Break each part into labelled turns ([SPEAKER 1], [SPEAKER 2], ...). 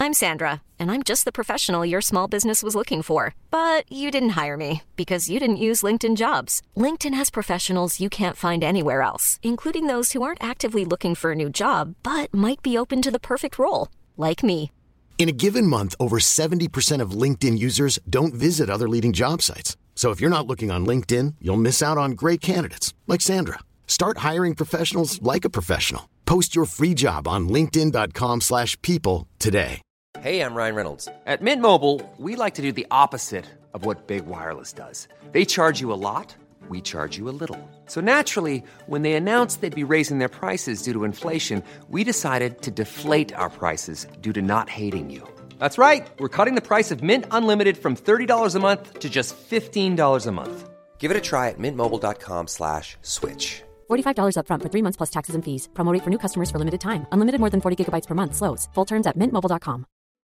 [SPEAKER 1] I'm Sandra, and I'm just the professional your small business was looking for. But you didn't hire me because you didn't use LinkedIn Jobs. LinkedIn has professionals you can't find anywhere else, including those who aren't actively looking for a new job, but might be open to the perfect role, like me.
[SPEAKER 2] In a given month, over 70% of LinkedIn users don't visit other leading job sites. So if you're not looking on LinkedIn, you'll miss out on great candidates like Sandra. Start hiring professionals like a professional. Post your free job on linkedin.com/people today.
[SPEAKER 3] Hey, I'm Ryan Reynolds. At Mint Mobile, we like to do the opposite of what Big Wireless does. They charge you a lot, we charge you a little. So naturally, when they announced they'd be raising their prices due to inflation, we decided to deflate our prices due to not hating you. That's right. We're cutting the price of Mint Unlimited from $30 a month to just $15 a month. Give it a try at mintmobile.com/switch.
[SPEAKER 4] $45 up front for 3 months plus taxes and fees. Promo rate for new customers for limited time. Unlimited more than 40 gigabytes per month. Slows full terms at mintmobile.com.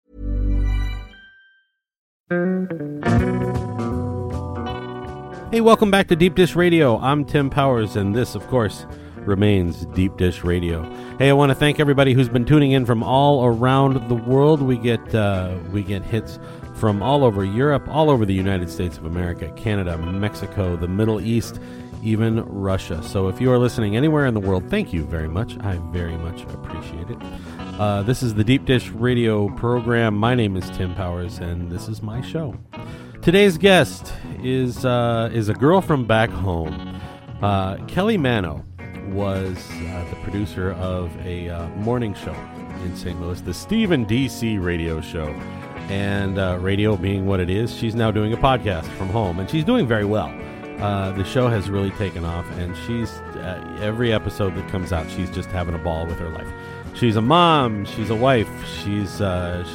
[SPEAKER 5] Hey, welcome back to Deep Dish Radio. I'm Tim Powers, and this, of course, remains Deep Dish Radio. Hey, I want to thank everybody who's been tuning in from all around the world. We get hits from all over Europe, all over the United States of America, Canada, Mexico, the Middle East, even Russia. So if you are listening anywhere in the world, thank you very much. I very much appreciate it. This is the Deep Dish Radio program. My name is Tim Powers, and this is my show. Today's guest is a girl from back home. Kelly Mano was the producer of a morning show in St. Louis, the Stephen D.C. radio show. And radio being what it is, she's now doing a podcast from home, and she's doing very well. The show has really taken off, and she's every episode that comes out, she's just having a ball with her life. She's a mom, she's a wife, she's the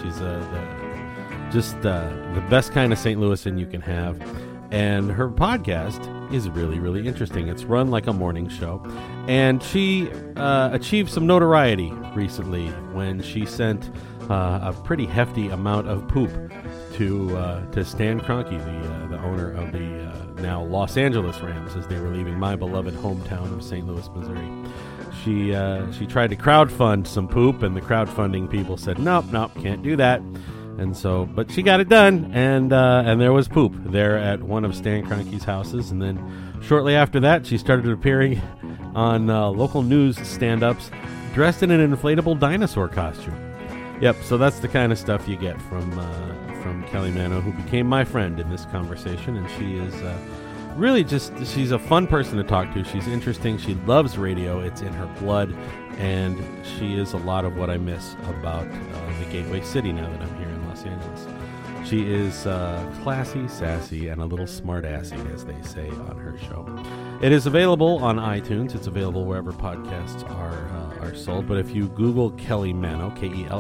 [SPEAKER 5] best kind of St. Louisan you can have. And her podcast is really, really interesting. It's run like a morning show. And she achieved some notoriety recently when she sent a pretty hefty amount of poop to Stan Kroenke, the owner of the now Los Angeles Rams, as they were leaving my beloved hometown of St. Louis, Missouri. She tried to crowdfund some poop, and the crowdfunding people said, nope, can't do that. And so, but she got it done, and there was poop there at one of Stan Kroenke's houses. And then shortly after that, she started appearing on local news stand-ups dressed in an inflatable dinosaur costume. Yep, so that's the kind of stuff you get from Kelly Mano, who became my friend in this conversation. And she is really she's a fun person to talk to. She's interesting. She loves radio. It's in her blood. And she is a lot of what I miss about the Gateway City now that I'm here in Los Angeles. She is classy, sassy, and a little smart-assy, as they say on her show. It is available on iTunes. It's available wherever podcasts are sold. But if you Google Kelly Mano,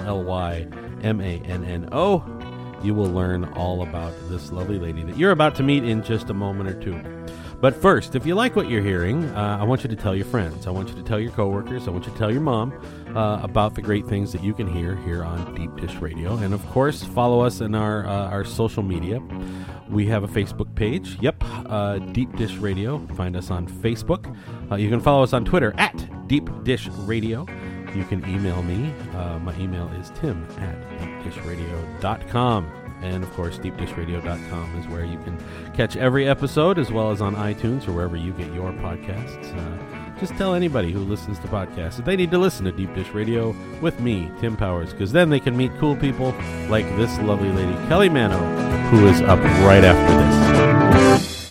[SPEAKER 5] KELLYMANNO, you will learn all about this lovely lady that you're about to meet in just a moment or two. But first, if you like what you're hearing, I want you to tell your friends. I want you to tell your coworkers. I want you to tell your mom about the great things that you can hear here on Deep Dish Radio. And, of course, follow us in our social media. We have a Facebook page. Yep, Deep Dish Radio. Find us on Facebook. You can follow us on Twitter at Deep Dish Radio. You can email me. My email is tim@deepdishradio.com. And, of course, deepdishradio.com is where you can catch every episode, as well as on iTunes or wherever you get your podcasts. Just tell anybody who listens to podcasts that they need to listen to Deep Dish Radio with me, Tim Powers, because then they can meet cool people like this lovely lady, Kelly Mano, who is up right after this.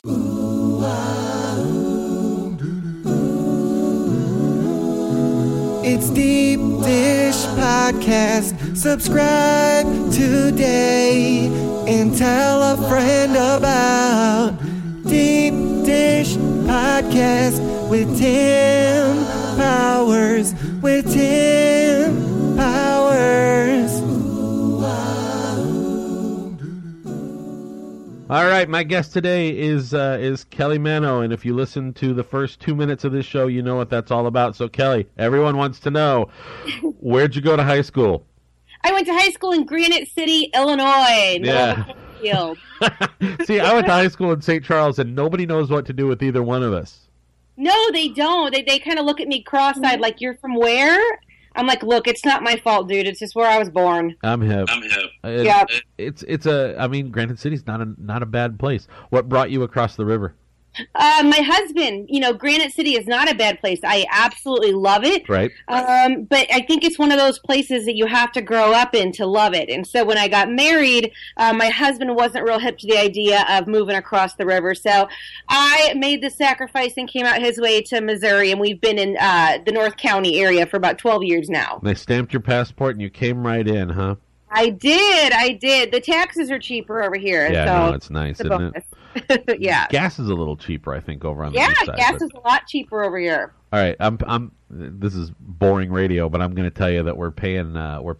[SPEAKER 6] It's Deep Dish Podcast. Subscribe today and tell a friend about Deep Dish Podcast with Tim Powers. With Tim Powers.
[SPEAKER 5] All right, my guest today is Kelly Mano, and if you listen to the first 2 minutes of this show, you know what that's all about. So, Kelly, everyone wants to know, where'd you go to high school?
[SPEAKER 7] I went to high school in Granite City, Illinois.
[SPEAKER 5] Yeah. See, I went to high school in St. Charles, and nobody knows what to do with either one of us.
[SPEAKER 7] No, they don't. They kind of look at me cross-eyed like, you're from where? I'm like, look, it's not my fault, dude. It's just where I was born.
[SPEAKER 5] I'm hip.
[SPEAKER 7] Yep.
[SPEAKER 5] I mean, Granite City's not a bad place. What brought you across the river?
[SPEAKER 7] My husband, Granite City is not a bad place. I absolutely love it.
[SPEAKER 5] Right.
[SPEAKER 7] But I think it's one of those places that you have to grow up in to love it. And so when I got married, my husband wasn't real hip to the idea of moving across the river. So I made the sacrifice and came out his way to Missouri. And we've been in the North County area for about 12 years now.
[SPEAKER 5] They stamped your passport and you came right in, huh?
[SPEAKER 7] I did. The taxes are cheaper over here.
[SPEAKER 5] Yeah,
[SPEAKER 7] so
[SPEAKER 5] no, it's nice, isn't it?
[SPEAKER 7] Yeah.
[SPEAKER 5] Gas is a little cheaper, I think, over on the east side.
[SPEAKER 7] Yeah, gas is a lot cheaper over here.
[SPEAKER 5] All right, this is boring radio, but I'm going to tell you that we're paying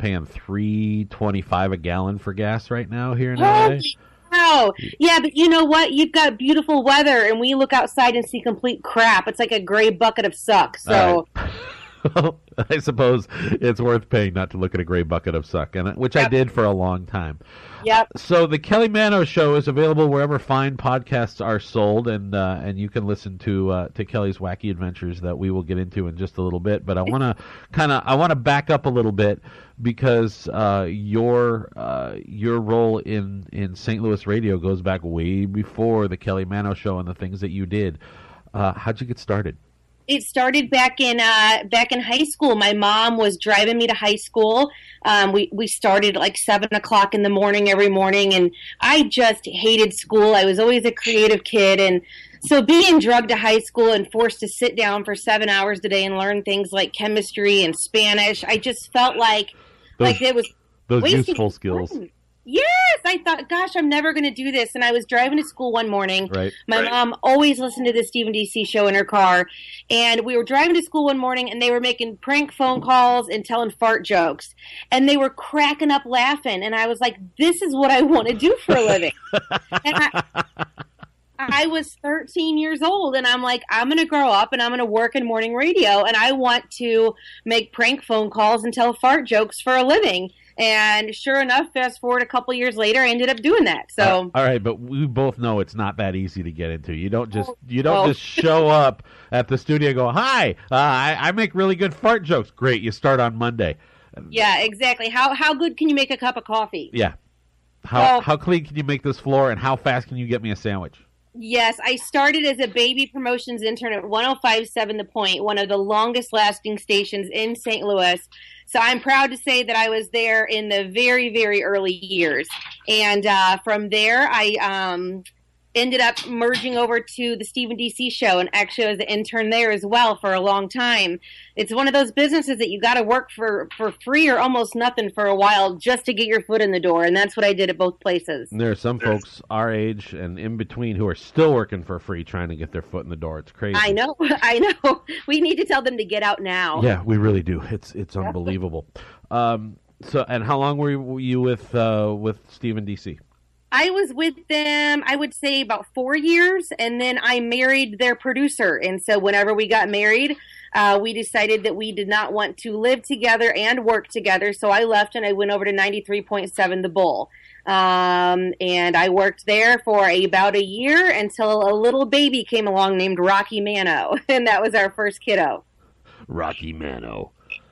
[SPEAKER 5] $3.25 a gallon for gas right now here in LA.
[SPEAKER 7] Wow. Yeah, but you know what? You've got beautiful weather, and we look outside and see complete crap. It's like a gray bucket of suck. So.
[SPEAKER 5] Well, I suppose it's worth paying not to look at a gray bucket of suck, which I did for a long time.
[SPEAKER 7] Yep.
[SPEAKER 5] So the Kelly Mano Show is available wherever fine podcasts are sold, and you can listen to Kelly's wacky adventures that we will get into in just a little bit. But I want to back up a little bit because your role in St. Louis radio goes back way before the Kelly Mano Show and the things that you did. How'd you get started?
[SPEAKER 7] It started back in high school. My mom was driving me to high school. We started at like 7 o'clock in the morning every morning, and I just hated school. I was always a creative kid, and so being drugged to high school and forced to sit down for 7 hours a day and learn things like chemistry and Spanish, I just felt like it was
[SPEAKER 5] those useful skills.
[SPEAKER 7] Yes, I thought, gosh, I'm never going to do this. And I was driving to school one morning.
[SPEAKER 5] Right.
[SPEAKER 7] My mom always listened to the Stephen DC show in her car. And we were driving to school one morning, and they were making prank phone calls and telling fart jokes. And they were cracking up laughing. And I was like, this is what I want to do for a living. And I was 13 years old, and I'm like, I'm going to grow up, and I'm going to work in morning radio, and I want to make prank phone calls and tell fart jokes for a living. And sure enough, fast forward a couple years later, I ended up doing that. So,
[SPEAKER 5] all right, but we both know it's not that easy to get into. You don't just just show up at the studio and go, "Hi, I make really good fart jokes." Great, you start on Monday.
[SPEAKER 7] Yeah, exactly. How good can you make a cup of coffee?
[SPEAKER 5] Yeah. How clean can you make this floor, and how fast can you get me a sandwich?
[SPEAKER 7] Yes, I started as a baby promotions intern at 105.7 The Point, one of the longest lasting stations in St. Louis. So I'm proud to say that I was there in the very, very early years. And from there, I ended up merging over to the Stephen DC show, and actually I was an intern there as well for a long time. It's one of those businesses that you got to work for free or almost nothing for a while just to get your foot in the door, and that's what I did at both places.
[SPEAKER 5] And there are some folks our age and in between who are still working for free trying to get their foot in the door. It's crazy.
[SPEAKER 7] I know. We need to tell them to get out now.
[SPEAKER 5] Yeah, we really do. It's unbelievable. So, and how long were you with Stephen DC?
[SPEAKER 7] I was with them, I would say, about 4 years, and then I married their producer. And so whenever we got married, we decided that we did not want to live together and work together. So I left and I went over to 93.7 The Bull. And I worked there for about a year until a little baby came along named Rocky Mano. And that was our first kiddo.
[SPEAKER 5] Rocky Mano.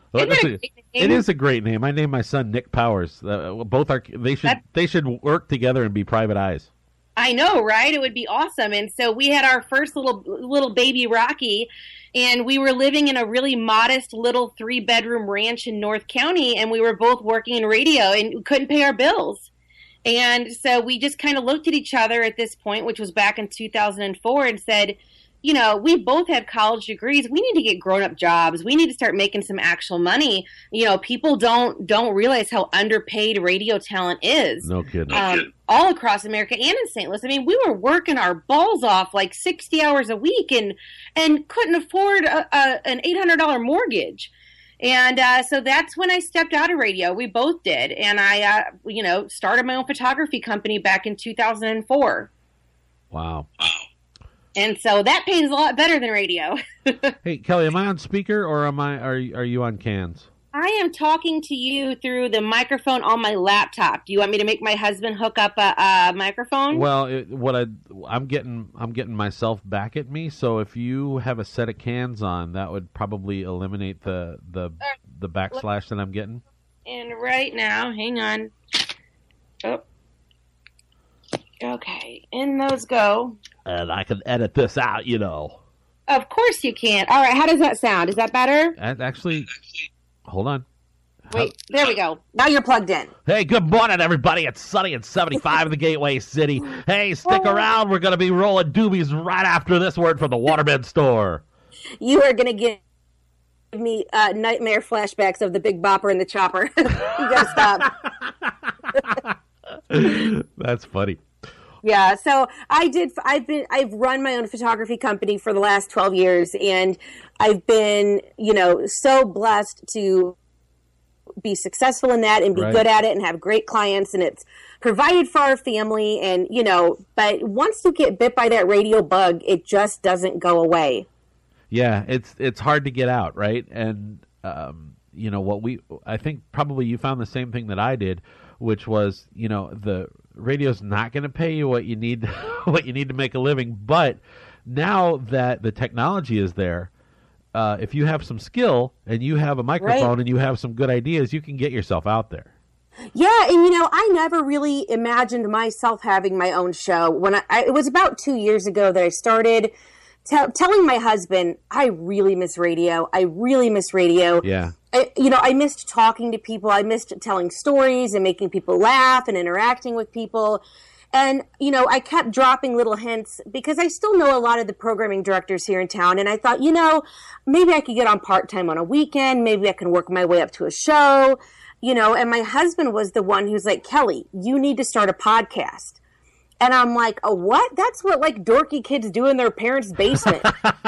[SPEAKER 7] It
[SPEAKER 5] is a great name. I named my son Nick Powers. Both are. They should work together and be private eyes.
[SPEAKER 7] I know, right? It would be awesome. And so we had our first little baby Rocky, and we were living in a really modest little 3-bedroom ranch in North County, and we were both working in radio and we couldn't pay our bills. And so we just kind of looked at each other at this point, which was back in 2004, and said, you know, we both have college degrees. We need to get grown-up jobs. We need to start making some actual money. You know, people don't realize how underpaid radio talent is.
[SPEAKER 5] No kidding.
[SPEAKER 7] All across America and in St. Louis. I mean, we were working our balls off like 60 hours a week and couldn't afford an $800 mortgage. And so that's when I stepped out of radio. We both did. And I, started my own photography company back in 2004.
[SPEAKER 5] Wow.
[SPEAKER 7] And so that pays a lot better than radio.
[SPEAKER 5] Hey, Kelly, am I on speaker or are you on cans?
[SPEAKER 7] I am talking to you through the microphone on my laptop. Do you want me to make my husband hook up a microphone?
[SPEAKER 5] Well, I'm getting myself back at me. So if you have a set of cans on, that would probably eliminate the backslash that I'm getting.
[SPEAKER 7] And right now, hang on. Oh. Okay, in those go.
[SPEAKER 5] And I can edit this out, you know.
[SPEAKER 7] Of course you can. All right, how does that sound? Is that better?
[SPEAKER 5] Actually, hold on.
[SPEAKER 7] Wait, there we go. Now you're plugged in.
[SPEAKER 5] Hey, good morning, everybody. It's sunny and 75 in the Gateway City. Hey, stick around. We're going to be rolling doobies right after this word from the Waterbed store.
[SPEAKER 7] You are going to give me nightmare flashbacks of the Big Bopper and the Chopper. You got to stop.
[SPEAKER 5] That's funny.
[SPEAKER 7] Yeah, so I've run my own photography company for the last 12 years, and I've been, so blessed to be successful in that and be good at it and have great clients, and it's provided for our family, and, but once you get bit by that radio bug, it just doesn't go away.
[SPEAKER 5] Yeah, it's hard to get out, right? And, I think probably you found the same thing that I did, which was, the radio's not going to pay you what you need to make a living. But now that the technology is there, if you have some skill and you have a microphone and you have some good ideas, you can get yourself out there.
[SPEAKER 7] Yeah, and I never really imagined myself having my own show. When it was about 2 years ago that I started telling my husband, I really miss radio. I really miss radio.
[SPEAKER 5] Yeah.
[SPEAKER 7] I missed talking to people. I missed telling stories and making people laugh and interacting with people. And, I kept dropping little hints because I still know a lot of the programming directors here in town. And I thought, maybe I could get on part-time on a weekend. Maybe I can work my way up to a show, and my husband was the one who's like, Kelly, you need to start a podcast. And I'm like, a what? That's what dorky kids do in their parents' basement.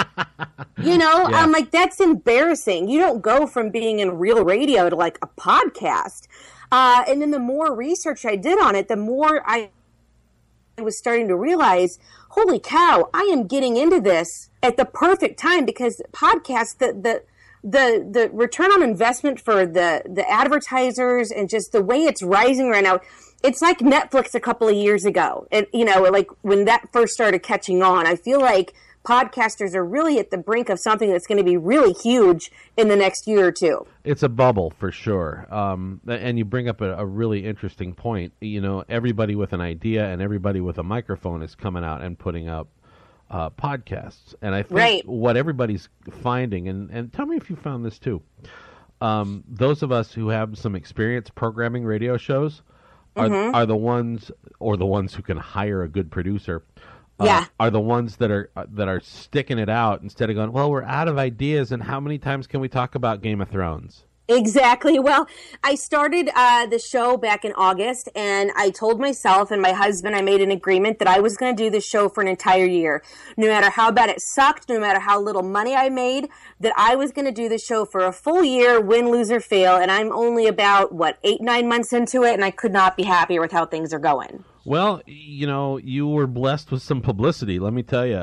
[SPEAKER 7] Yeah. I'm like, that's embarrassing. You don't go from being in real radio to a podcast. And then the more research I did on it, the more I was starting to realize, holy cow, I am getting into this at the perfect time because podcasts, the return on investment for the advertisers and just the way it's rising right now, it's like Netflix a couple of years ago. And, when that first started catching on, I feel like podcasters are really at the brink of something that's going to be really huge in the next year or two.
[SPEAKER 5] It's a bubble for sure. And you bring up a really interesting point. Everybody with an idea and everybody with a microphone is coming out and putting up podcasts. And I think what everybody's finding, and tell me if you found this too, those of us who have some experience programming radio shows are the ones, or the ones who can hire a good producer, are the ones that are sticking it out instead of going, well, we're out of ideas, and how many times can we talk about Game of Thrones?
[SPEAKER 7] Exactly. Well, I started the show back in August, and I told myself and my husband, I made an agreement that I was going to do this show for an entire year. No matter how bad it sucked, no matter how little money I made, that I was going to do the show for a full year, win, lose, or fail. And I'm only about, 8-9 months into it, and I could not be happier with how things are going.
[SPEAKER 5] Well, you were blessed with some publicity, let me tell you.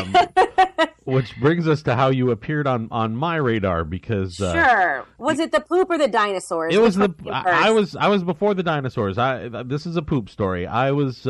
[SPEAKER 5] Which brings us to how you appeared on my radar, because
[SPEAKER 7] sure. Was it the poop or the dinosaurs?
[SPEAKER 5] It was I was before the dinosaurs. This is a poop story. I was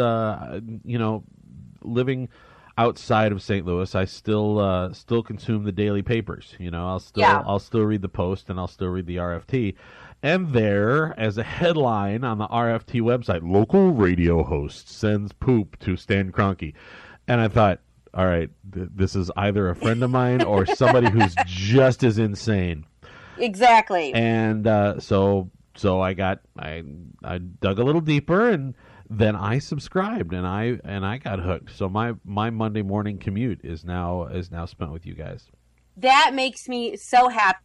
[SPEAKER 5] living outside of St. Louis. I still consume the daily papers. I'll still read the Post, and I'll still read the RFT. And there, as a headline on the RFT website, local radio host sends poop to Stan Kroenke. And I thought, all right, this is either a friend of mine or somebody who's just as insane.
[SPEAKER 7] Exactly.
[SPEAKER 5] And so I dug a little deeper, and then I subscribed, and I got hooked. So my Monday morning commute is now spent with you guys.
[SPEAKER 7] That makes me so happy.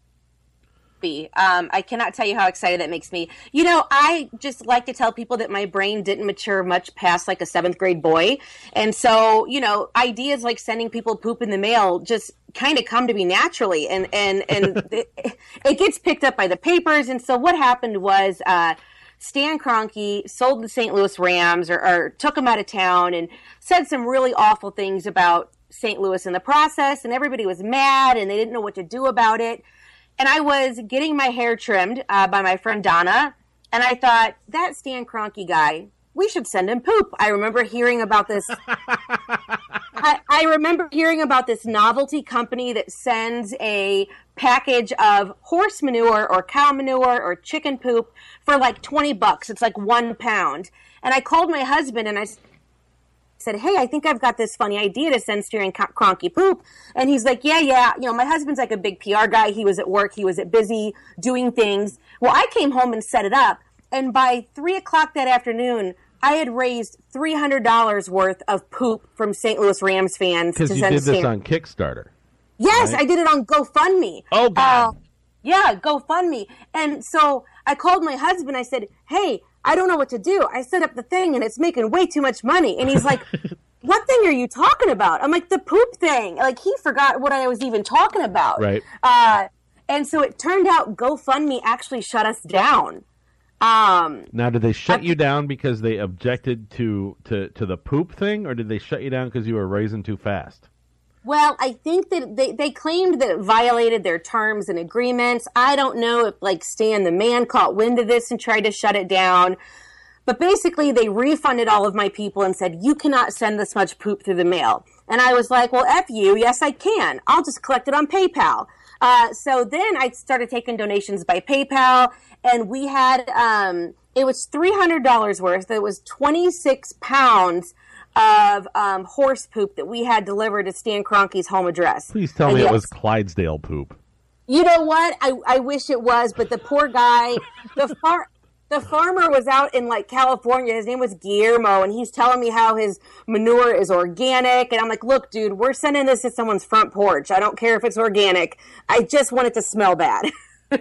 [SPEAKER 7] I cannot tell you how excited that makes me. I just like to tell people that my brain didn't mature much past a 7th grade boy. And so, ideas like sending people poop in the mail just kind of come to me naturally. And it gets picked up by the papers. And so what happened was Stan Kroenke sold the St. Louis Rams or took them out of town and said some really awful things about St. Louis in the process. And everybody was mad and they didn't know what to do about it. And I was getting my hair trimmed by my friend Donna, and I thought, that Stan Kroenke guy, we should send him poop. I remember hearing about this. I remember hearing about this novelty company that sends a package of horse manure or cow manure or chicken poop for like $20. It's like 1 pound. And I called my husband and I said, hey, I think I've got this funny idea to send Stan Kroenke poop. And he's like, yeah. You know, my husband's like a big PR guy. He was at work. He was busy doing things. Well, I came home and set it up. And by 3 o'clock that afternoon, I had raised $300 worth of poop from St. Louis Rams fans.
[SPEAKER 5] Because you did this on Kickstarter.
[SPEAKER 7] Yes,
[SPEAKER 5] right?
[SPEAKER 7] I did it on GoFundMe.
[SPEAKER 5] Oh, God.
[SPEAKER 7] Yeah, GoFundMe. And so I called my husband. I said, hey, I don't know what to do. I set up the thing, and it's making way too much money. And he's like, what thing are you talking about? I'm like, the poop thing. Like, he forgot what I was even talking about.
[SPEAKER 5] Right.
[SPEAKER 7] And so it turned out GoFundMe actually shut us down.
[SPEAKER 5] Now, did they shut you down because they objected to the poop thing, or did they shut you down because you were raising too fast?
[SPEAKER 7] Well, I think that they claimed that it violated their terms and agreements. I don't know if, like, Stan the man caught wind of this and tried to shut it down. But basically, they refunded all of my people and said, you cannot send this much poop through the mail. And I was like, well, F you. Yes, I can. I'll just collect it on PayPal. So then I started taking donations by PayPal, and we had, it was $300 worth. It was 26 pounds of horse poop that we had delivered to Stan Kroenke's home address.
[SPEAKER 5] Please tell me it was Clydesdale poop.
[SPEAKER 7] You know what? I wish it was, but the poor guy, the farmer was out in, like, California. His name was Guillermo, and he's telling me how his manure is organic. And I'm like, look, dude, we're sending this to someone's front porch. I don't care if it's organic. I just want it to smell bad.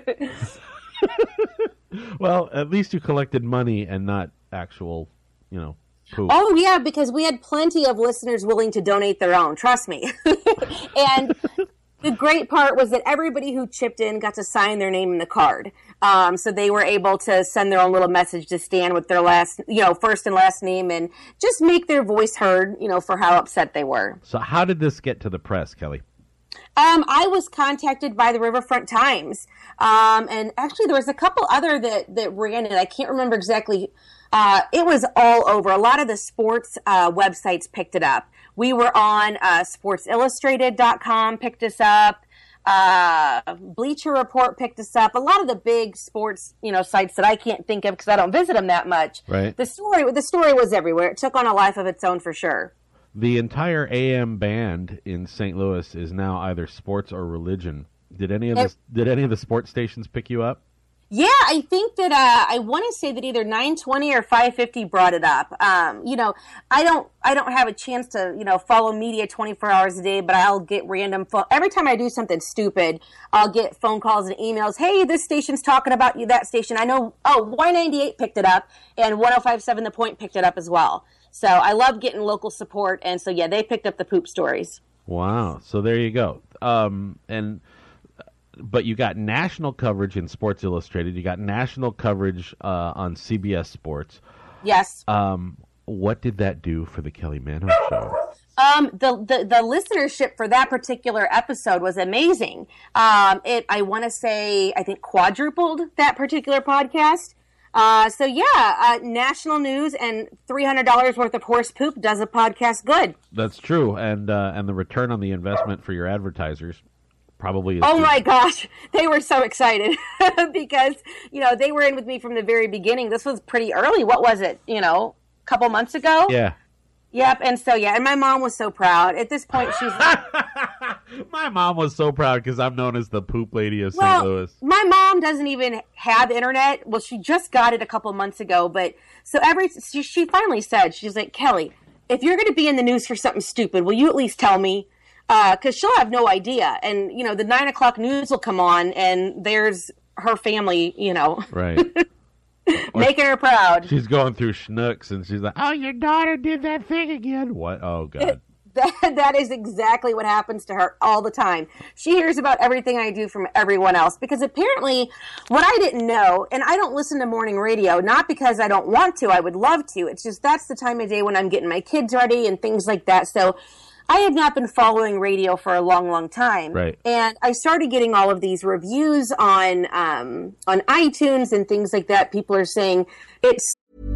[SPEAKER 5] Well, at least you collected money and not actual, poop.
[SPEAKER 7] Oh, yeah, because we had plenty of listeners willing to donate their own. Trust me. And the great part was that everybody who chipped in got to sign their name in the card. So they were able to send their own little message to Stan with their first and last name and just make their voice heard, for how upset they were.
[SPEAKER 5] So how did this get to the press, Kelly?
[SPEAKER 7] I was contacted by the Riverfront Times. And actually there was a couple other that ran it. I can't remember exactly. It was all over. A lot of the sports websites picked it up. We were on SportsIllustrated.com, picked us up. Bleacher Report picked us up. A lot of the big sports, sites that I can't think of because I don't visit them that much.
[SPEAKER 5] Right.
[SPEAKER 7] The story was everywhere. It took on a life of its own for sure.
[SPEAKER 5] The entire AM band in St. Louis is now either sports or religion. Did any of the sports stations pick you up?
[SPEAKER 7] Yeah, I think that I want to say that either 920 or 550 brought it up. I don't have a chance to follow media 24 hours a day, but I'll get random every time I do something stupid. I'll get phone calls and emails. Hey, this station's talking about you. That station, I know. Oh, Y98 picked it up, and 105.7 The Point picked it up as well. So I love getting local support, and so yeah, they picked up the poop stories.
[SPEAKER 5] Wow. So there you go. But you got national coverage in Sports Illustrated. You got national coverage on CBS Sports.
[SPEAKER 7] Yes.
[SPEAKER 5] What did that do for the Kelly Manhoef Show?
[SPEAKER 7] The listenership for that particular episode was amazing. I want to say, I think quadrupled that particular podcast. National news and $300 worth of horse poop does a podcast good.
[SPEAKER 5] That's true. And the return on the investment for your advertisers probably is.
[SPEAKER 7] Oh my gosh, they were so excited because, they were in with me from the very beginning. This was pretty early. What was it? A couple months ago?
[SPEAKER 5] Yeah.
[SPEAKER 7] Yep. And so, and my mom was so proud. At this point, she's like,
[SPEAKER 5] my mom was so proud because I'm known as the poop lady of St. Louis.
[SPEAKER 7] My mom doesn't even have internet. Well, she just got it a couple months ago. But so she finally said, she's like, Kelly, if you're going to be in the news for something stupid, will you at least tell me? Because she'll have no idea. And, the 9 o'clock news will come on and there's her family,
[SPEAKER 5] Right.
[SPEAKER 7] making her proud.
[SPEAKER 5] She's going through schnooks and she's like, oh, your daughter did that thing again. What? Oh, God.
[SPEAKER 7] That is exactly what happens to her all the time. She hears about everything I do from everyone else because apparently what I didn't know, and I don't listen to morning radio, not because I don't want to, I would love to. It's just that's the time of day when I'm getting my kids ready and things like that. So I had not been following radio for a long, long time.
[SPEAKER 5] Right.
[SPEAKER 7] And I started getting all of these reviews on iTunes and things like that. People are saying it's...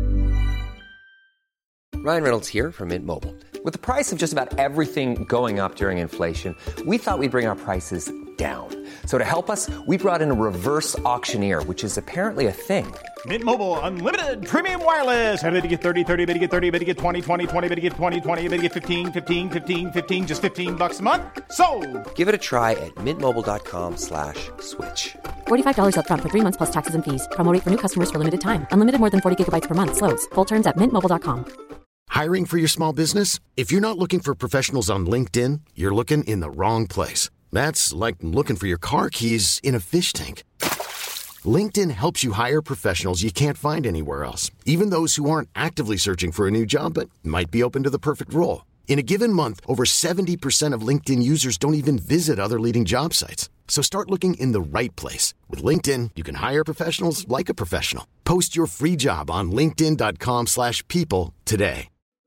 [SPEAKER 3] Ryan Reynolds here from Mint Mobile. With the price of just about everything going up during inflation, we thought we'd bring our prices down. So to help us, we brought in a reverse auctioneer, which is apparently a thing.
[SPEAKER 8] Mint Mobile Unlimited Premium Wireless. How to get 30, 30, bit to get 30, bit to get 20, 20, 20, bit to get 20, 20, bit to get 15, 15, 15, 15, just $15 a month? Sold!
[SPEAKER 3] Give it a try at mintmobile.com/switch.
[SPEAKER 4] $45 up front for 3 months plus taxes and fees. Promo rate for new customers for limited time. Unlimited more than 40 gigabytes per month. Slows full terms at mintmobile.com.
[SPEAKER 2] Hiring for your small business? If you're not looking for professionals on LinkedIn, you're looking in the wrong place. That's like looking for your car keys in a fish tank. LinkedIn helps you hire professionals you can't find anywhere else, even those who aren't actively searching for a new job but might be open to the perfect role. In a given month, over 70% of LinkedIn users don't even visit other leading job sites. So start looking in the right place. With LinkedIn, you can hire professionals like a professional. Post your free job on linkedin.com/people today.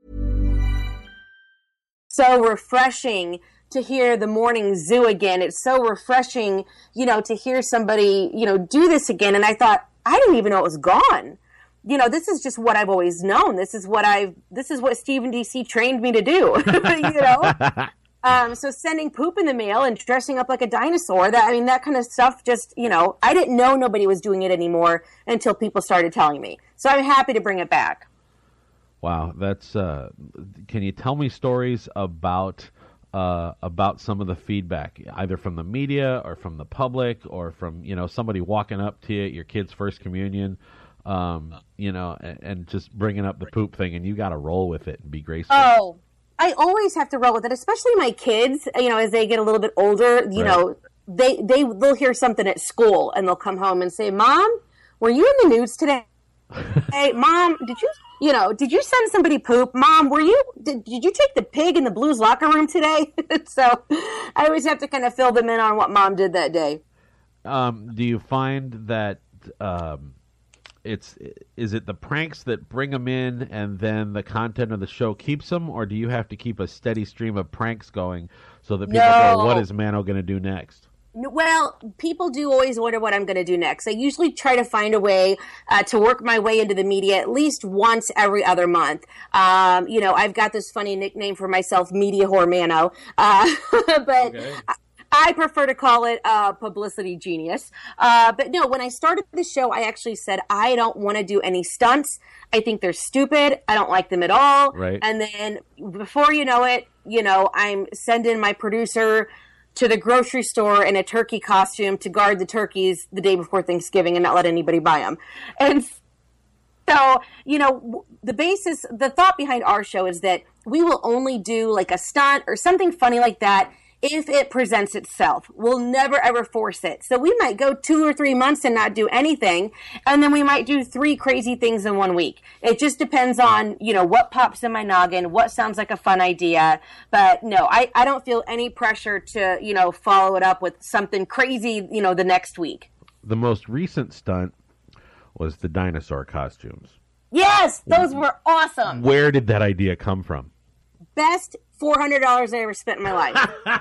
[SPEAKER 7] So refreshing to hear the morning zoo again. It's so refreshing, to hear somebody, do this again. And I thought, I didn't even know it was gone. This is just what I've always known. This is what Stephen DC trained me to do, So sending poop in the mail and dressing up like a dinosaur, that kind of stuff just, I didn't know nobody was doing it anymore until people started telling me. So I'm happy to bring it back.
[SPEAKER 5] Wow, that's. Can you tell me stories about some of the feedback, either from the media or from the public or from somebody walking up to you at your kid's first communion, and just bringing up the poop thing, and you got to roll with it and be graceful.
[SPEAKER 7] Oh, I always have to roll with it, especially my kids. As they get a little bit older, they'll hear something at school and they'll come home and say, "Mom, were you in the news today?" Hey, Mom, did you send somebody poop? Mom, did you take the pig in the Blues locker room today? So I always have to kind of fill them in on what Mom did that day.
[SPEAKER 5] Do you find that is it the pranks that bring them in and then the content of the show keeps them, or do you have to keep a steady stream of pranks going so that people go, what is Mano going to do next?
[SPEAKER 7] Well, people do always wonder what I'm going to do next. I usually try to find a way to work my way into the media at least once every other month. I've got this funny nickname for myself, Media Whore Mano, but okay. I prefer to call it Publicity Genius. But no, when I started the show, I actually said, I don't want to do any stunts. I think they're stupid. I don't like them at all.
[SPEAKER 5] Right.
[SPEAKER 7] And then before you know it, I'm sending my producer to the grocery store in a turkey costume to guard the turkeys the day before Thanksgiving and not let anybody buy them. And so, the thought behind our show is that we will only do like a stunt or something funny like that if it presents itself. We'll never, ever force it. So we might go 2 or 3 months and not do anything, and then we might do 3 crazy things in 1 week. It just depends on, what pops in my noggin, what sounds like a fun idea. But no, I don't feel any pressure to, follow it up with something crazy, the next week.
[SPEAKER 5] The most recent stunt was the dinosaur costumes.
[SPEAKER 7] Yes, those were awesome.
[SPEAKER 5] Where did that idea come from?
[SPEAKER 7] Best $400 I ever spent in my life.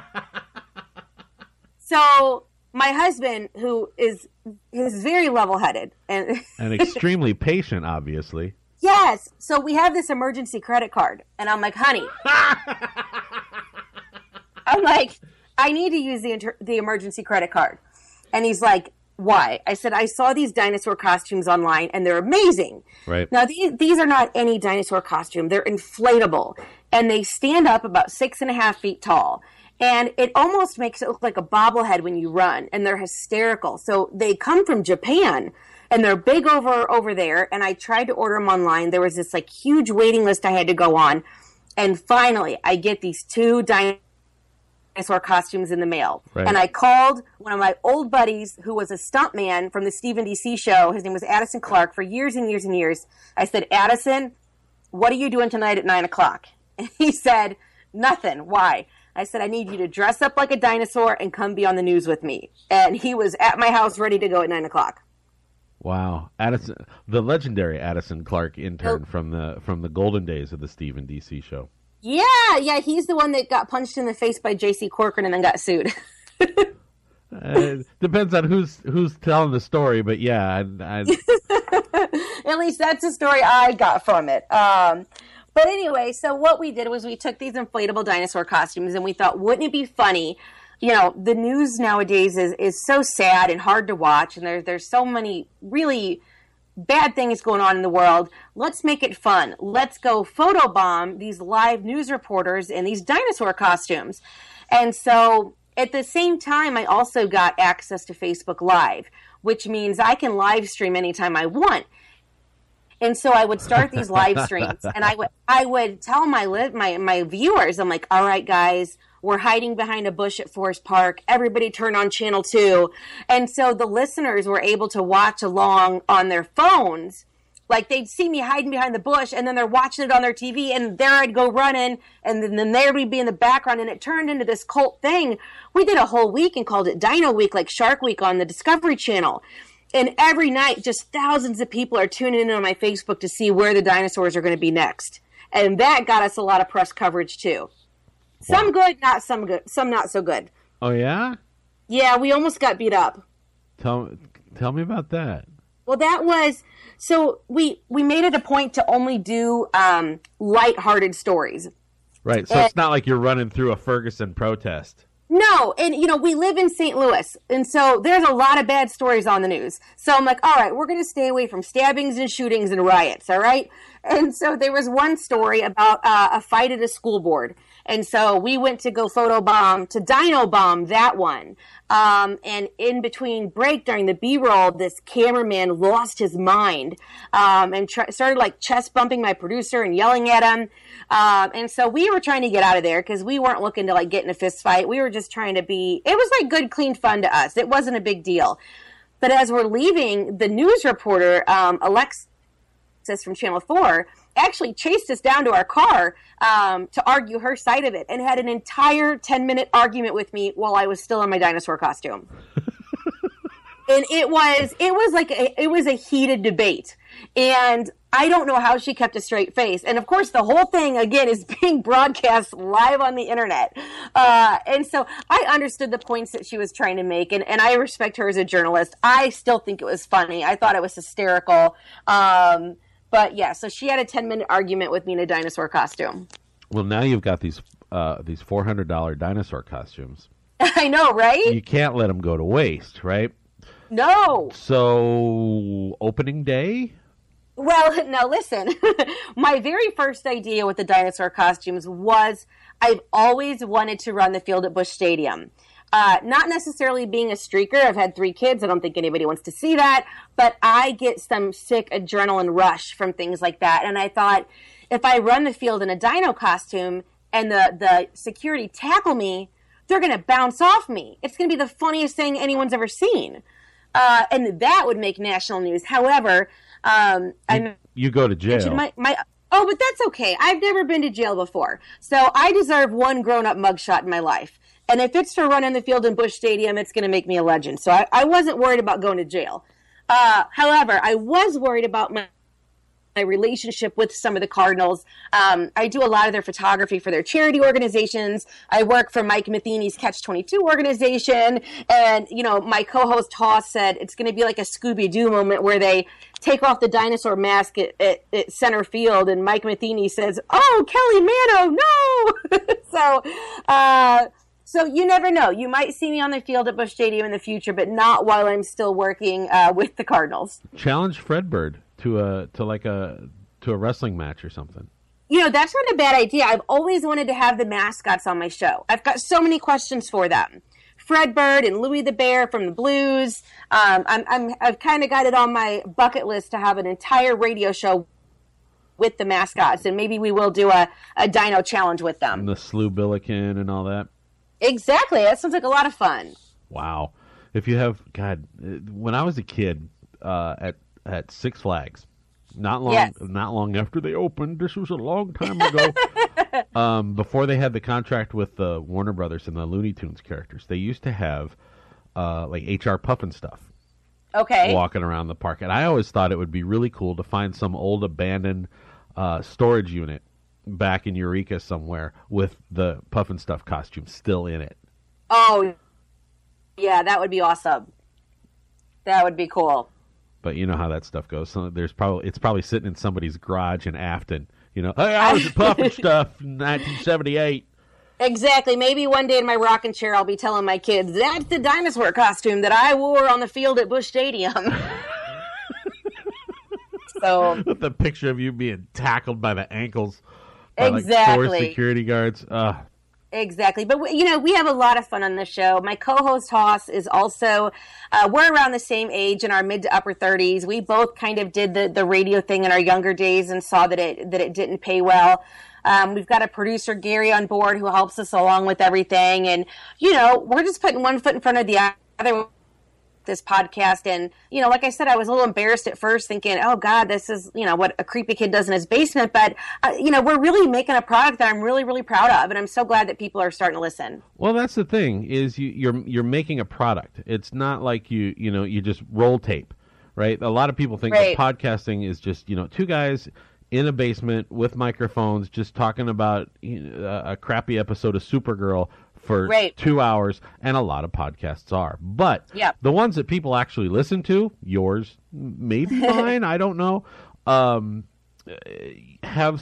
[SPEAKER 7] So my husband, who is very level-headed and
[SPEAKER 5] extremely patient, obviously.
[SPEAKER 7] Yes. So we have this emergency credit card, and I'm like, honey, I need to use the emergency credit card, and he's like, why? I said, I saw these dinosaur costumes online, and they're amazing.
[SPEAKER 5] Right.
[SPEAKER 7] Now, these are not any dinosaur costume. They're inflatable, and they stand up about 6.5 feet tall. And it almost makes it look like a bobblehead when you run, and they're hysterical. So they come from Japan, and they're big over there, and I tried to order them online. There was this, huge waiting list I had to go on, and finally, I get these 2 dinosaur costumes in the mail.
[SPEAKER 5] Right.
[SPEAKER 7] And I called one of my old buddies who was a stuntman from the Stephen DC show. His name was Addison Clark for years and years and years. I said, Addison, what are you doing tonight at 9 o'clock? And he said, nothing. Why? I said, I need you to dress up like a dinosaur and come be on the news with me. And he was at my house ready to go at 9 o'clock.
[SPEAKER 5] Wow. Addison, the legendary Addison Clark intern from the golden days of the Stephen DC show.
[SPEAKER 7] Yeah, he's the one that got punched in the face by J.C. Corcoran and then got sued.
[SPEAKER 5] Depends on who's telling the story, but yeah.
[SPEAKER 7] At least that's the story I got from it. But anyway, so what we did was we took these inflatable dinosaur costumes and we thought, wouldn't it be funny? You know, the news nowadays is so sad and hard to watch, and there's so many really bad things going on in the world. Let's make it fun. Let's go photobomb these live news reporters in these dinosaur costumes. And so at the same time, I also got access to Facebook Live, which means I can live stream anytime I want. And so I would start these live streams, and I would tell my viewers, I'm like, all right, guys, we're hiding behind a bush at Forest Park. Everybody turn on channel 2. And so the listeners were able to watch along on their phones. Like, they'd see me hiding behind the bush, and then they're watching it on their TV, and there I'd go running, and then there we'd be in the background, and it turned into this cult thing. We did a whole week and called it Dino Week, like Shark Week on the Discovery Channel. And every night, just thousands of people are tuning in on my Facebook to see where the dinosaurs are going to be next. And that got us a lot of press coverage, too. Some good, some not so good.
[SPEAKER 5] Oh, yeah?
[SPEAKER 7] Yeah, we almost got beat up.
[SPEAKER 5] Tell me about that.
[SPEAKER 7] Well, that was... So we made it a point to only do lighthearted stories.
[SPEAKER 5] Right, so it's not like you're running through a Ferguson protest.
[SPEAKER 7] No, and, you know, we live in St. Louis, and so there's a lot of bad stories on the news. So I'm like, all right, we're going to stay away from stabbings and shootings and riots, all right? And so there was one story about a fight at a school board. And so we went to go photobomb, to dino bomb that one. And in between break during the B-roll, this cameraman lost his mind and started like chest bumping my producer and yelling at him. And so we were trying to get out of there because we weren't looking to like get in a fist fight. We were just trying to it was like good, clean fun to us. It wasn't a big deal. But as we're leaving, the news reporter, Alexis from Channel 4, actually chased us down to our car to argue her side of it and had an entire 10-minute argument with me while I was still in my dinosaur costume. And it was a heated debate. And I don't know how she kept a straight face. And of course, the whole thing, again, is being broadcast live on the internet. And so I understood the points that she was trying to make. And I respect her as a journalist. I still think it was funny. I thought it was hysterical. But yeah, so she had a 10-minute argument with me in a dinosaur costume.
[SPEAKER 5] Well, now you've got these $400 dinosaur costumes.
[SPEAKER 7] I know, right?
[SPEAKER 5] You can't let them go to waste, right?
[SPEAKER 7] No.
[SPEAKER 5] So, opening day?
[SPEAKER 7] Well, now listen. My very first idea with the dinosaur costumes was I've always wanted to run the field at Busch Stadium. Not necessarily being a streaker. I've had 3 kids. I don't think anybody wants to see that. But I get some sick adrenaline rush from things like that. And I thought, if I run the field in a dino costume and the security tackle me, they're going to bounce off me. It's going to be the funniest thing anyone's ever seen. And that would make national news. However,
[SPEAKER 5] you go to jail.
[SPEAKER 7] Oh, but that's okay. I've never been to jail before. So I deserve one grown-up mugshot in my life. And if it's for running the field in Busch Stadium, it's going to make me a legend. So I wasn't worried about going to jail. However, I was worried about my relationship with some of the Cardinals. I do a lot of their photography for their charity organizations. I work for Mike Matheny's Catch-22 organization. And, you know, my co-host Haas said it's going to be like a Scooby-Doo moment where they take off the dinosaur mask at center field. And Mike Matheny says, "Oh, Kelly Mano, no!" So you never know. You might see me on the field at Busch Stadium in the future, but not while I'm still working with the Cardinals.
[SPEAKER 5] Challenge Fredbird to a wrestling match or something.
[SPEAKER 7] You know, that's not a bad idea. I've always wanted to have the mascots on my show. I've got so many questions for them. Fredbird and Louie the Bear from the Blues. I've kind of got it on my bucket list to have an entire radio show with the mascots, and maybe we will do a dino challenge with them.
[SPEAKER 5] And the Slew Billiken and all that.
[SPEAKER 7] Exactly. That sounds like a lot of fun.
[SPEAKER 5] Wow. If you have, God, when I was a kid at Six Flags, not long after they opened, this was a long time ago, before they had the contract with the Warner Brothers and the Looney Tunes characters, they used to have like H.R. Pufnstuf walking around the park. And I always thought it would be really cool to find some old abandoned storage unit back in Eureka somewhere with the Puff and Stuff costume still in it.
[SPEAKER 9] Oh, yeah, that would be awesome. That would be cool.
[SPEAKER 5] But you know how that stuff goes. So it's probably sitting in somebody's garage in Afton. You know, hey, I was at Puff and Stuff in 1978.
[SPEAKER 9] Exactly. Maybe one day in my rocking chair, I'll be telling my kids, that's the dinosaur costume that I wore on the field at Busch Stadium. So
[SPEAKER 5] with the picture of you being tackled by the ankles by
[SPEAKER 9] exactly.
[SPEAKER 5] like 4 security guards.
[SPEAKER 9] Exactly. But, we have a lot of fun on this show. My co-host, Haas, is also, we're around the same age in our mid to upper 30s. We both kind of did the radio thing in our younger days and saw that it didn't pay well. We've got a producer, Gary, on board who helps us along with everything. And, we're just putting one foot in front of the other with this podcast. And, like I said, I was a little embarrassed at first thinking, oh, God, this is, what a creepy kid does in his basement. But, we're really making a product that I'm really, really proud of. And I'm so glad that people are starting to listen.
[SPEAKER 5] Well, that's the thing is you're making a product. It's not like you just roll tape, right? A lot of people think that podcasting is just, two guys in a basement with microphones just talking about a crappy episode of Supergirl for 2 hours, and a lot of podcasts are. But the ones that people actually listen to, yours, maybe mine, I don't know, have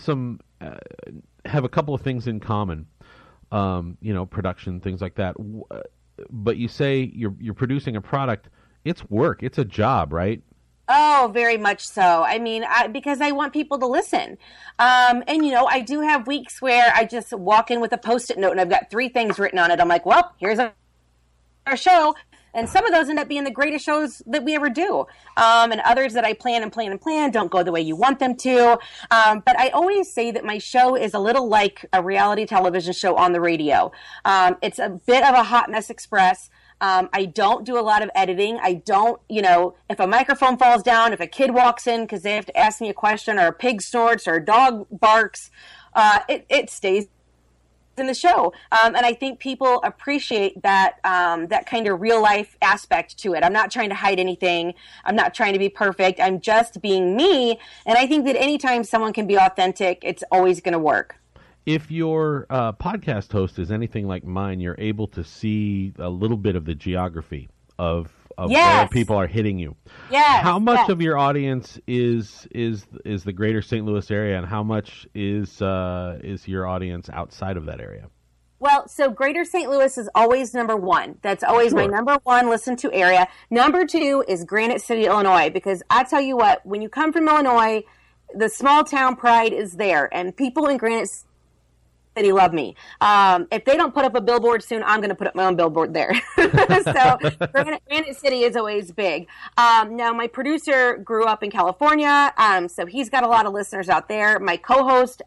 [SPEAKER 5] a couple of things in common, production, things like that. But you say you're producing a product, it's work, it's a job, right?
[SPEAKER 9] Oh, very much so. I mean, because I want people to listen. And, I do have weeks where I just walk in with a Post-it note and I've got 3 things written on it. I'm like, well, here's our show. And some of those end up being the greatest shows that we ever do. And others that I plan don't go the way you want them to. But I always say that my show is a little like a reality television show on the radio. It's a bit of a hot mess express. I don't do a lot of editing. I don't, if a microphone falls down, if a kid walks in because they have to ask me a question, or a pig snorts, or a dog barks, it stays in the show. And I think people appreciate that kind of real life aspect to it. I'm not trying to hide anything. I'm not trying to be perfect. I'm just being me. And I think that anytime someone can be authentic, it's always going to work.
[SPEAKER 5] If your podcast host is anything like mine, you're able to see a little bit of the geography of where people are hitting you.
[SPEAKER 9] Yes.
[SPEAKER 5] How much of your audience is the greater St. Louis area, and how much is your audience outside of that area?
[SPEAKER 9] Well, so greater St. Louis is always number 1. That's always my number 1 listen to area. Number 2 is Granite City, Illinois, because I tell you what, when you come from Illinois, the small town pride is there, and people in Granite City love me. If they don't put up a billboard soon, I'm going to put up my own billboard there. So Granite City is always big. Now, my producer grew up in California, so he's got a lot of listeners out there. My co-host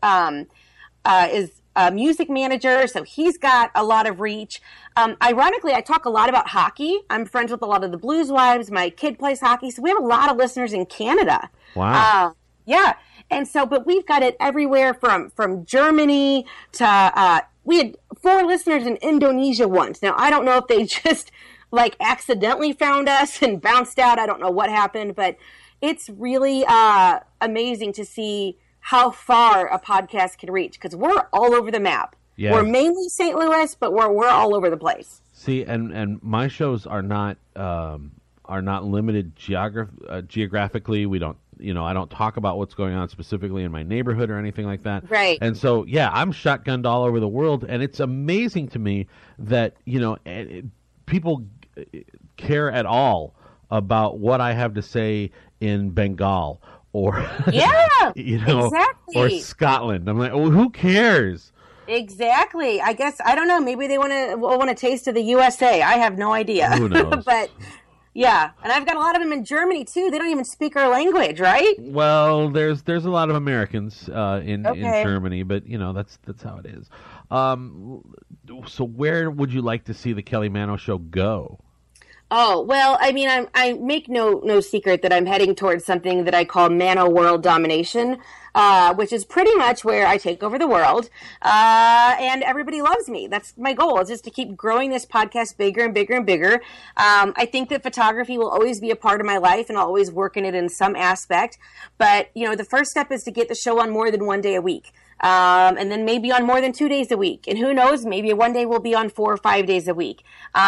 [SPEAKER 9] is a music manager, so he's got a lot of reach. Ironically, I talk a lot about hockey. I'm friends with a lot of the Blues Wives. My kid plays hockey, so we have a lot of listeners in Canada.
[SPEAKER 5] Wow.
[SPEAKER 9] Yeah. And so, but we've got it everywhere from Germany to, we had 4 listeners in Indonesia once. Now, I don't know if they just accidentally found us and bounced out. I don't know what happened, but it's really amazing to see how far a podcast can reach, because we're all over the map.
[SPEAKER 5] Yes.
[SPEAKER 9] We're mainly St. Louis, but we're all over the place.
[SPEAKER 5] See, and my shows are not limited geographically. We don't. I don't talk about what's going on specifically in my neighborhood or anything like that.
[SPEAKER 9] Right.
[SPEAKER 5] And so, I'm shotgunned all over the world, and it's amazing to me that, people care at all about what I have to say in Bengal or,
[SPEAKER 9] exactly.
[SPEAKER 5] or Scotland. I'm like, well, who cares?
[SPEAKER 9] Exactly. I guess, I don't know, maybe they want a taste of the USA. I have no idea.
[SPEAKER 5] Who knows?
[SPEAKER 9] But yeah, and I've got a lot of them in Germany too. They don't even speak our language, right?
[SPEAKER 5] Well, there's a lot of Americans in Germany, but that's how it is. So where would you like to see the Kelly Mano Show go?
[SPEAKER 9] Oh, well, I mean, I make no secret that I'm heading towards something that I call Mano World Domination, which is pretty much where I take over the world, and everybody loves me. That's my goal, is just to keep growing this podcast bigger and bigger and bigger. I think that photography will always be a part of my life, and I'll always work in it in some aspect. But, the first step is to get the show on more than one day a week. And then maybe on more than 2 days a week. And who knows, maybe one day we'll be on 4 or 5 days a week.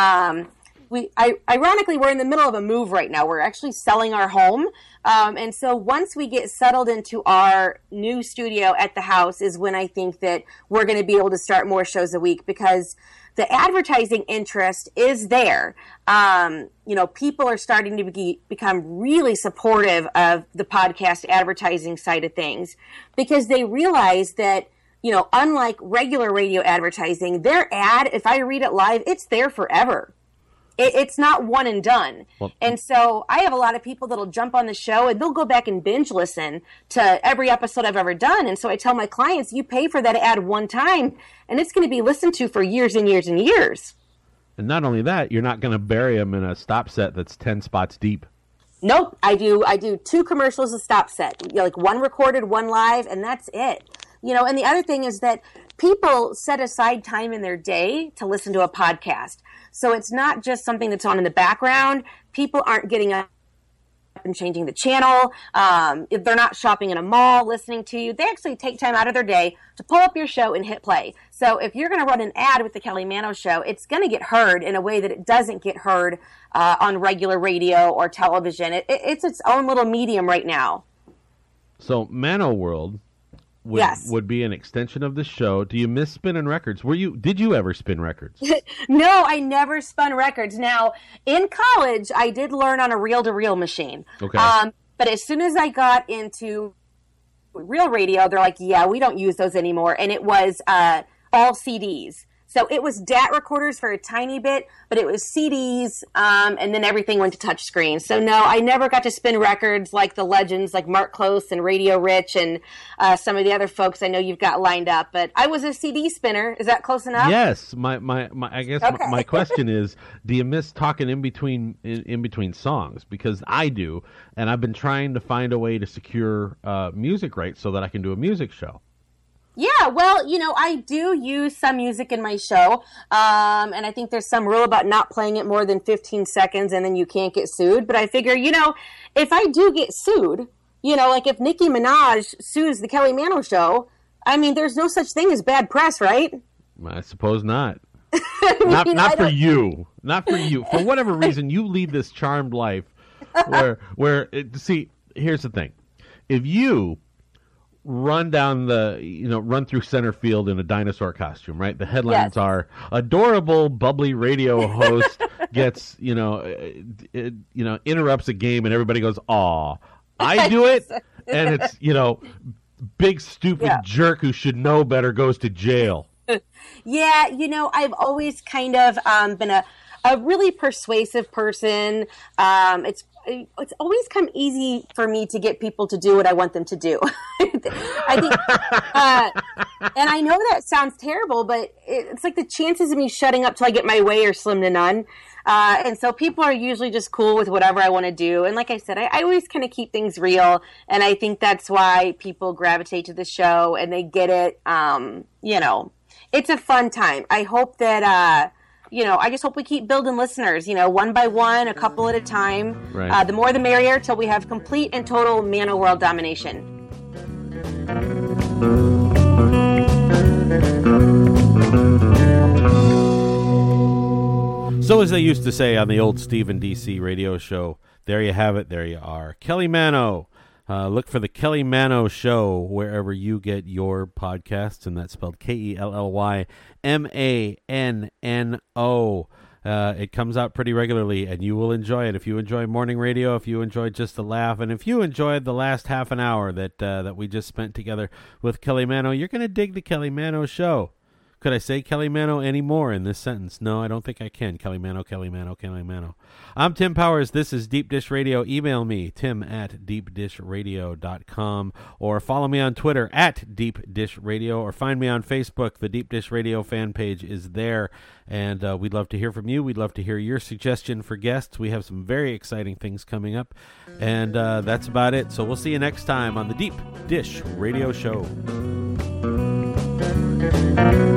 [SPEAKER 9] Ironically, we're in the middle of a move right now. We're actually selling our home. And so once we get settled into our new studio at the house is when I think that we're going to be able to start more shows a week, because the advertising interest is there. People are starting to become really supportive of the podcast advertising side of things, because they realize that, unlike regular radio advertising, their ad, if I read it live, it's there forever. It's not one and done. Well, and so I have a lot of people that'll jump on the show and they'll go back and binge listen to every episode I've ever done. And so I tell my clients, you pay for that ad one time and it's going to be listened to for years and years and years.
[SPEAKER 5] And not only that, you're not going to bury them in a stop set that's 10 spots deep.
[SPEAKER 9] Nope. I do 2 commercials a stop set, like one recorded, one live, and that's it. And the other thing is that people set aside time in their day to listen to a podcast. So it's not just something that's on in the background. People aren't getting up and changing the channel. If they're not shopping in a mall listening to you, they actually take time out of their day to pull up your show and hit play. So if you're going to run an ad with the Kelly Mano Show, it's going to get heard in a way that it doesn't get heard on regular radio or television. It's its own little medium right now.
[SPEAKER 5] So Mano World would be an extension of the show. Do you miss spinning records? Did you ever spin records?
[SPEAKER 9] No, I never spun records. Now, in college, I did learn on a reel-to-reel machine.
[SPEAKER 5] Okay.
[SPEAKER 9] But as soon as I got into real radio, they're like, yeah, we don't use those anymore. And it was all CDs. So it was DAT recorders for a tiny bit, but it was CDs, and then everything went to touchscreen. So no, I never got to spin records like the legends like Mark Close and Radio Rich and some of the other folks I know you've got lined up. But I was a CD spinner. Is that close enough?
[SPEAKER 5] Yes. I guess okay. My question is, do you miss talking in between songs? Because I do, and I've been trying to find a way to secure music rights so that I can do a music show.
[SPEAKER 9] Yeah, well, I do use some music in my show, and I think there's some rule about not playing it more than 15 seconds and then you can't get sued. But I figure, if I do get sued, like if Nicki Minaj sues the Kelly Mano Show, I mean, there's no such thing as bad press, right?
[SPEAKER 5] I suppose not. Not for you. Not for you. For whatever reason, you lead this charmed life see, here's the thing. If you run through center field in a dinosaur costume, right? The headlines are adorable, bubbly radio host gets, interrupts a game and everybody goes, aw. I do it, and it's, big stupid jerk who should know better goes to jail.
[SPEAKER 9] Yeah, I've always kind of been a really persuasive person. It's always come easy for me to get people to do what I want them to do. I think, and I know that sounds terrible, but it's like the chances of me shutting up till I get my way are slim to none. And so people are usually just cool with whatever I want to do. And like I said, I always kind of keep things real. And I think that's why people gravitate to the show and they get it. It's a fun time. I hope that, I just hope we keep building listeners, one by one, a couple at a time.
[SPEAKER 5] Right.
[SPEAKER 9] The more the merrier till we have complete and total Mano World domination.
[SPEAKER 5] So as they used to say on the old Stephen DC radio show, there you have it, there you are. Kelly Mano. Look for the Kelly Mano Show wherever you get your podcasts, and that's spelled KELLYMANNO. It comes out pretty regularly, and you will enjoy it. If you enjoy morning radio, if you enjoy just a laugh, and if you enjoyed the last half an hour that we just spent together with Kelly Mano, you're going to dig the Kelly Mano Show. Could I say Kelly Mano anymore in this sentence? No, I don't think I can. Kelly Mano, Kelly Mano, Kelly Mano. I'm Tim Powers. This is Deep Dish Radio. Email me, tim@deepdishradio.com, or follow me on Twitter @deepdishradio, or find me on Facebook. The Deep Dish Radio fan page is there, and we'd love to hear from you. We'd love to hear your suggestion for guests. We have some very exciting things coming up, and that's about it. So we'll see you next time on the Deep Dish Radio Show.